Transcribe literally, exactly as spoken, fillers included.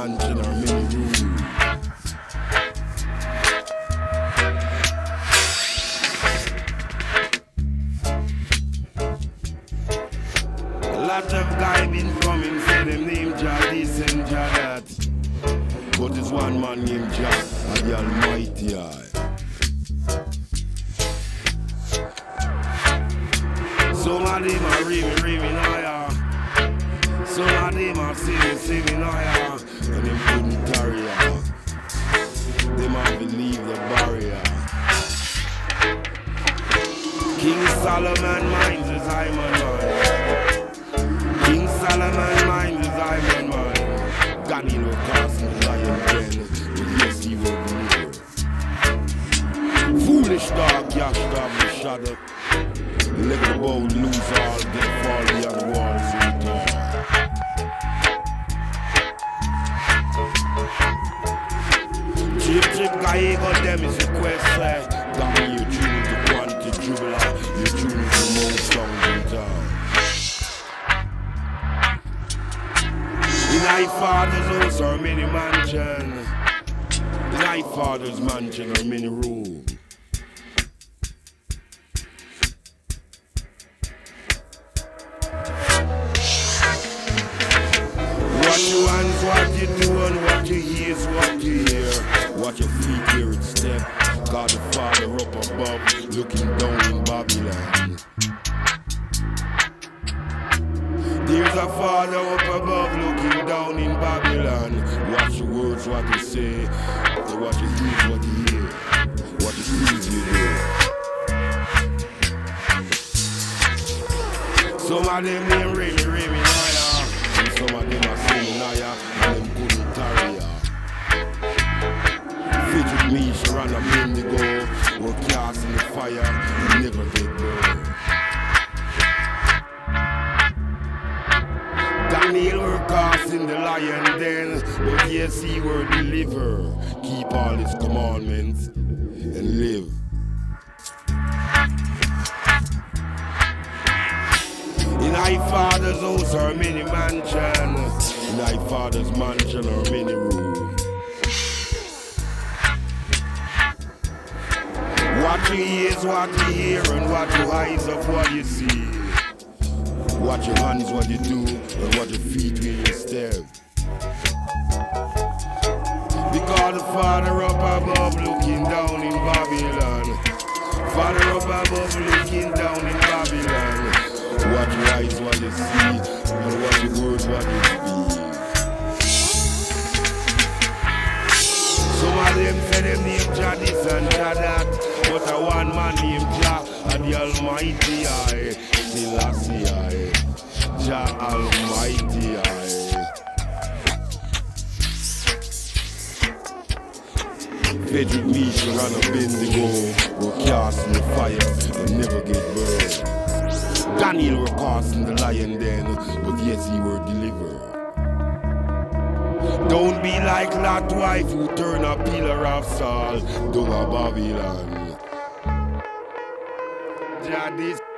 mansion or many room. A lot of guys been coming, say them name Jah this and Jah that. But there's one man named Jah, and the Almighty I. Some of them are raving, raving, oh yeah. Some of them are singing, singing, oh yeah. And them couldn't carry ya. They might believe the barrier. King Solomon minds his Hyman man. King Solomon minds his Hyman man. Ganny no cast his lion den, but yes he will deliver. Foolish dog, yash dog, the shadow. Let the boat lose all, get fall beyond walls and door. Chip chip guy got them is a quest say. Got me you tune to quantity dribbler, you tune to most songs in town. In thy father's house are many mansions. In thy father's mansion are many rooms. What you hands, what you do, and what you hear is what you hear. What your feet hear it step. God the Father up above, looking down in Babylon. There's a Father up above, looking down in Babylon. Watch your words, what you say. What you hear, what you hear. What you feel, you hear. Some of them ain't really, really liar. And some of them are singing liar, and them couldn't tarry ya. Fidget me, she ran up in the go, or cast in the fire, and never get burned. Daniel were cast in the lion den, but yes, he were delivered. Keep all his commandments and live. In thy father's house are many mansions. In thy father's mansion are many rooms. What you hear is what you hear, and what you eyes of what you see. What your hands, what you do, and what your feet when you step. Because the Father up above looking down in Babylon. Father up above looking down in Babylon. What you eyes, what you see, and what your words, what you speak. Some of them say them name Jah this and Jah that, but a one man named Jah and the Almighty I, Selassie I, Jah Almighty I. Fedrick Misha ran a Bendigo, were cast in the fire and never get burned. Daniel were cast in the lion den, but yes he were delivered. Don't be like Lot wife who turn a pillar of salt down a Babylon. Jah this